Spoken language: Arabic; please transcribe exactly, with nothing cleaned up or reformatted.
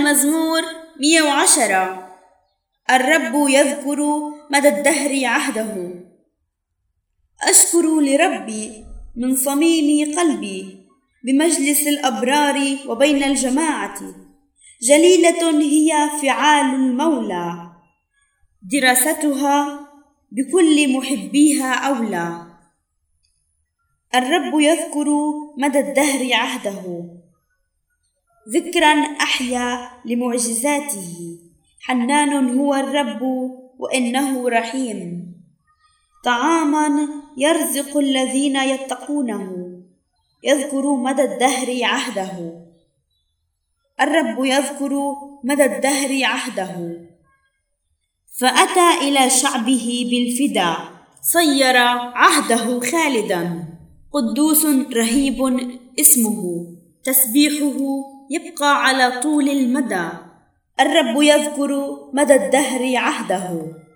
المزمور مئة وعشرة. الرب يذكر مدى الدهر عهده. أشكر لربي من صميم قلبي بمجلس الأبرار وبين الجماعة. جليلة هي فعال المولى، دراستها بكل محبيها أولى. الرب يذكر مدى الدهر عهده، ذكرا أحيا لمعجزاته. حنان هو الرب وإنه رحيم، طعاما يرزق الذين يتقونه. يذكر مدى الدهر عهده. الرب يذكر مدى الدهر عهده، فأتى إلى شعبه بالفدا، صير عهده خالدا. قدوس رهيب اسمه، تسبيحه يبقى على طول المدى. الرب يذكر مدى الدهر عهده.